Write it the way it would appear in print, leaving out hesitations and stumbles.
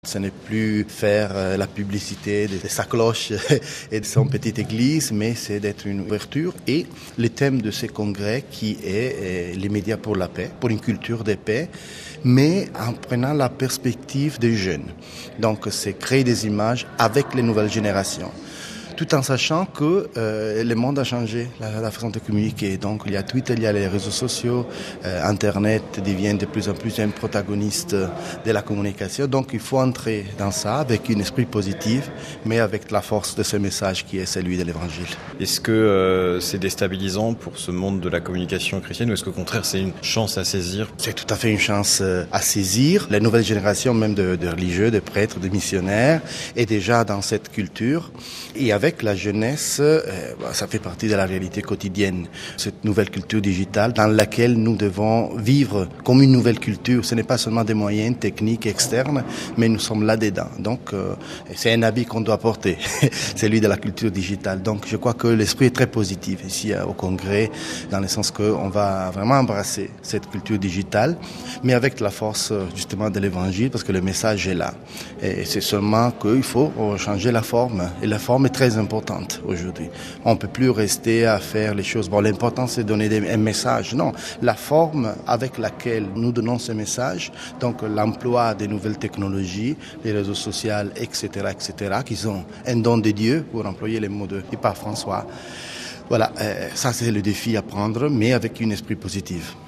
Ce n'est plus faire la publicité de sa cloche et de son petite église, mais c'est d'être une ouverture. Et le thème de ces congrès qui est les médias pour la paix, pour une culture de paix, mais en prenant la perspective des jeunes. Donc c'est créer des images avec les nouvelles générations, tout en sachant que le monde a changé, la façon de communiquer. Donc il y a Twitter, il y a les réseaux sociaux, Internet devient de plus en plus un protagoniste de la communication. Donc il faut entrer dans ça avec un esprit positif, mais avec la force de ce message qui est celui de l'Évangile. Est-ce que c'est déstabilisant pour ce monde de la communication chrétienne ou est-ce qu'au contraire c'est une chance à saisir? C'est tout à fait une chance à saisir. La nouvelle génération même de religieux, de prêtres, de missionnaires est déjà dans cette culture. Et avec la jeunesse, ça fait partie de la réalité quotidienne. Cette nouvelle culture digitale dans laquelle nous devons vivre comme une nouvelle culture. Ce n'est pas seulement des moyens techniques externes, mais nous sommes là-dedans. Donc, c'est un habit qu'on doit porter, celui de la culture digitale. Donc, je crois que l'esprit est très positif ici au Congrès, dans le sens qu'on va vraiment embrasser cette culture digitale, mais avec la force justement de l'Évangile, parce que le message est là. Et c'est seulement qu'il faut changer la forme. Et la forme est très importante aujourd'hui. On ne peut plus rester à faire les choses. Bon, l'important, c'est de donner un message. Non, la forme avec laquelle nous donnons ce message, donc l'emploi des nouvelles technologies, les réseaux sociaux, etc., qui sont un don de Dieu, pour employer les mots de Pape François. Voilà, ça c'est le défi à prendre, mais avec un esprit positif.